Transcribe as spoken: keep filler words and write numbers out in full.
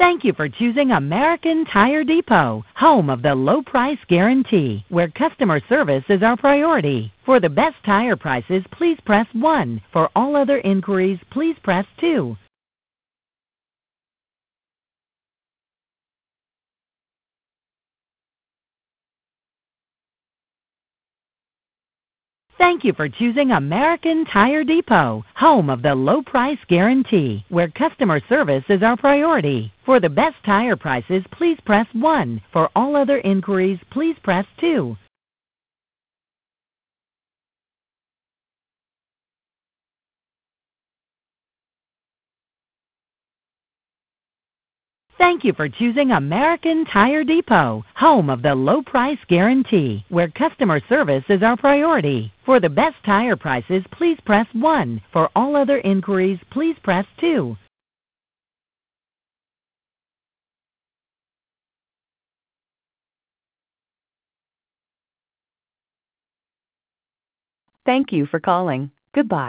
Thank you for choosing American Tire Depot, home of the low price guarantee, where customer service is our priority. For the best tire prices, please press one. For all other inquiries, please press two. Thank you for choosing American Tire Depot, home of the low price guarantee, where customer service is our priority. For the best tire prices, please press one. For all other inquiries, please press two. Thank you for choosing American Tire Depot, home of the low price guarantee, where customer service is our priority. For the best tire prices, please press one. For all other inquiries, please press two. Thank you for calling. Goodbye.